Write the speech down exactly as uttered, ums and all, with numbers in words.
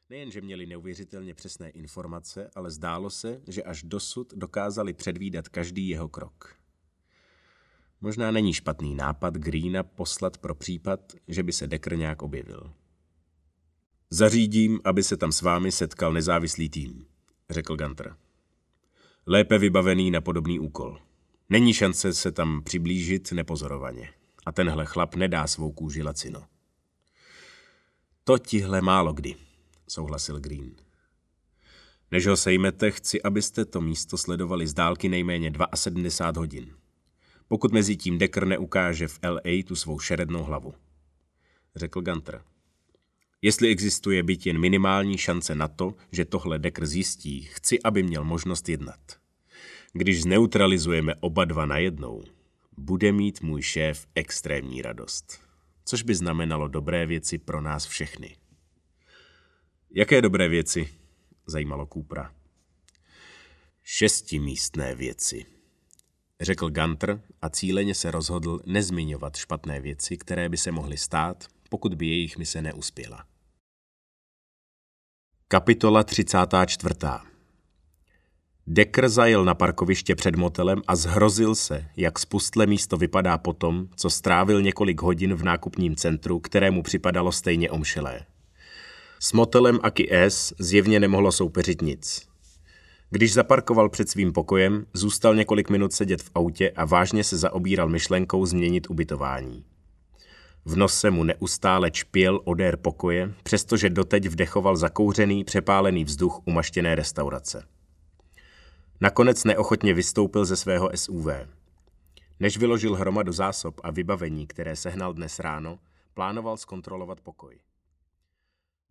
Nejenže měli neuvěřitelně přesné informace, ale zdálo se, že až dosud dokázali předvídat každý jeho krok. Možná není špatný nápad Greena poslat pro případ, že by se Decker nějak objevil. Zařídím, aby se tam s vámi setkal nezávislý tým, řekl Gunter. Lépe vybavený na podobný úkol. Není šance se tam přiblížit nepozorovaně. A tenhle chlap nedá svou kůži lacino. To tihle málo kdy, souhlasil Green. Než ho sejmete, chci, abyste to místo sledovali z dálky nejméně sedmdesát dva hodin. Pokud mezi tím Decker neukáže v L A tu svou šerednou hlavu, řekl Gunter. Jestli existuje byť jen minimální šance na to, že tohle Decker zjistí, chci, aby měl možnost jednat. Když zneutralizujeme oba dva najednou, bude mít můj šéf extrémní radost. Což by znamenalo dobré věci pro nás všechny. Jaké dobré věci? Zajímalo Coopera. Šestimístné věci, řekl Gunter a cíleně se rozhodl nezmiňovat špatné věci, které by se mohly stát, pokud by jejich mise neuspěla. Kapitola třicátá čtvrtá. Decker zajel na parkoviště před motelem a zhrozil se, jak spustlé místo vypadá potom, co strávil několik hodin v nákupním centru, kterému připadalo stejně omšelé. S motelem Aki S zjevně nemohlo soupeřit nic. Když zaparkoval před svým pokojem, zůstal několik minut sedět v autě a vážně se zaobíral myšlenkou změnit ubytování. V nose mu neustále čpěl odér pokoje, přestože doteď vdechoval zakouřený, přepálený vzduch umaštěné restaurace. Nakonec neochotně vystoupil ze svého S U V. Než vyložil hromadu zásob a vybavení, které sehnal dnes ráno, plánoval zkontrolovat pokoj.